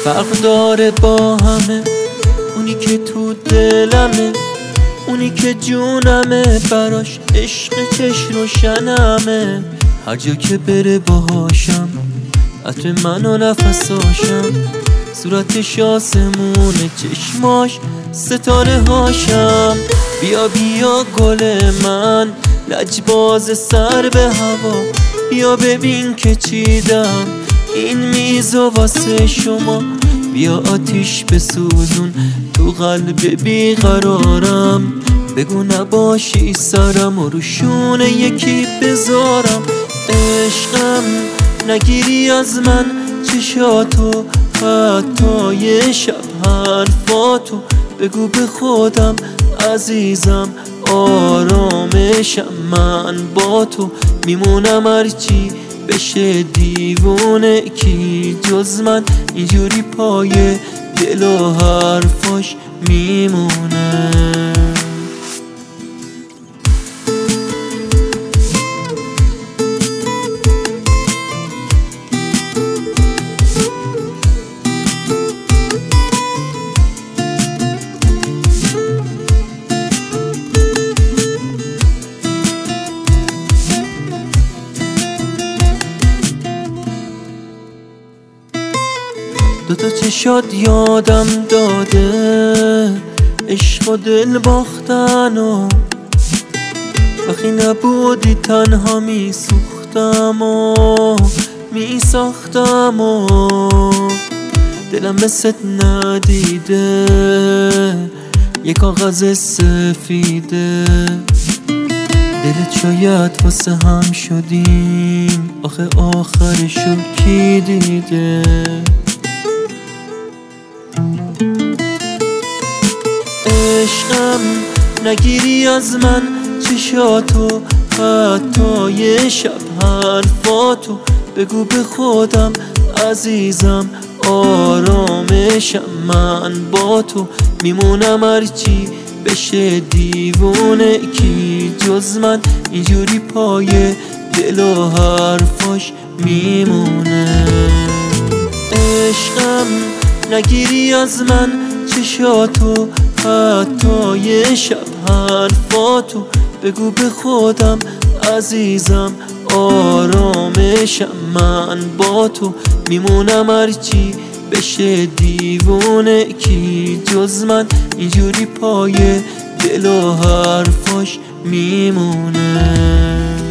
فرق داره با همه، اونی که تو دلمه، اونی که جونمه، براش عشق چشم روشنمه. هر جا که بره باهاشم، عطر من و نفساشم، صورتش آسمونه، چشماش ستاره هاشم. بیا بیا گل من، لجباز سر به هوا، بیا ببین که چیدم این میزو واسه شما. بیا آتیش بسوزون تو قلب بیقرارم، بگو نباشی سرم و روشونه یکی بذارم. عشقم نگیری از من چشاتو، حتی یه شب حرفاتو، بگو به خودم عزیزم آرامشم من با تو. میمونم هرچی بشه دیوونه، کی جز من اینجوری پای دل و حرفاش میمونه. دوتا چشات یادم داده عشق و دل باختن، و وقتی نبودی تنها میسوختم و میساختم، و دلم مثل ندیده یه کاغذ سفیده. دلت شاید واسه هم شدیم، آخه آخرشو کی دیده؟ عشقم نگیری از من چشاتو، حتی یه شب حرفاتو، بگو به خودم عزیزم آرامشم من با تو. میمونم هرچی بشه دیوونه، کی جز من اینجوری پای دل و حرفاش میمونه. عشقم نگیری از من چشاتو، حتی یه شب حرفاتو، بگو به خودم عزیزم آرامشم من با تو. میمونم هرچی بشه دیوونه، کی جز من اینجوری پای دل و حرفاش میمونه.